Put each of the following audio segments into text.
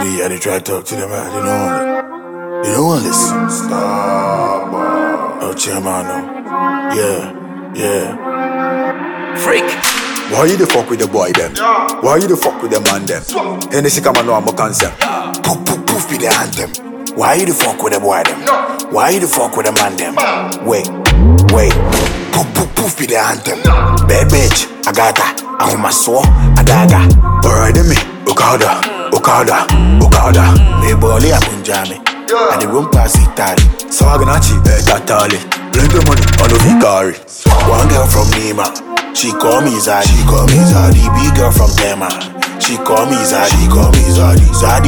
day I try to talk to them, man. They don't want to listen. Stop. Oh, chairman, no. Yeah. Freak. Why you the fuck with the boy them? Why you the fuck with the man them? Hennessy come and know I'm a cancer. Poof be the anthem. Why you the fuck with the boy them? Why you the fuck with the man them? Wait. Poof be the anthem. Bad bitch, I got that. I'm my soul, I daga. Alright, me. Okada. Me boli a punjami. And the room pass Italy. So I gonna cheat Tatali. Plenty money on the Vicari. One girl from Nima. She call me Zadi. Big girl from Tema. She call me Zadi. Zadi.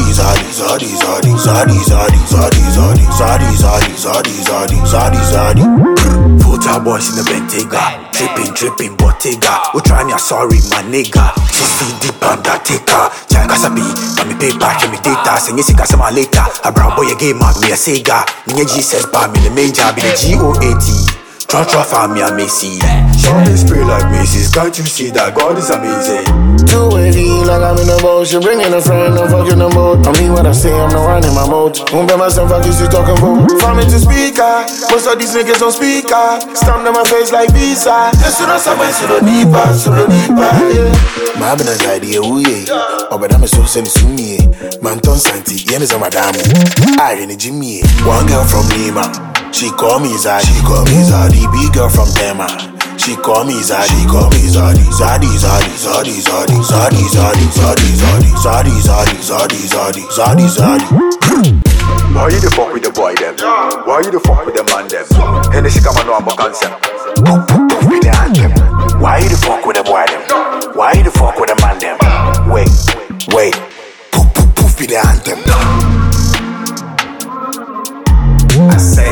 Full-time boys in the Bentayga. Tripping, Bottega. Utrania, sorry, my nigga. CC deep undertaker. Jankasabi, me paper, give me data. Sing it, my later. A brown boy, a game, me a Sega. Ninja G says, me the major, be the GOAT. Try for me, I may see. Shopping spray like Macy's. Can't you see that God is amazing? Too wavy, like I'm in a boat. She bringing a friend, I'm fucking a boat. I mean what I say, I'm not running my mouth. Won't bet myself, I kiss you talking about. From it to speaker, most of these niggas on speaker. Stamp on my face like Visa. As soon as I went to the deeper, yeah. My business idea, yeah. Oh, but I'm so sending to me. Manton Santi, Yenis and Madame. I in the Jimmy. One girl from Nima. She call me Zadi. Big girl from Tema. She call me Zadi. Zadi. Why you the fuck with the boy them? Why you the fuck with the man them? Hennessy come and know I'm a cancer. Poof be the anthem. Why you the fuck with the boy them? Why you the fuck with the man them? Wait. Poof be the anthem. I say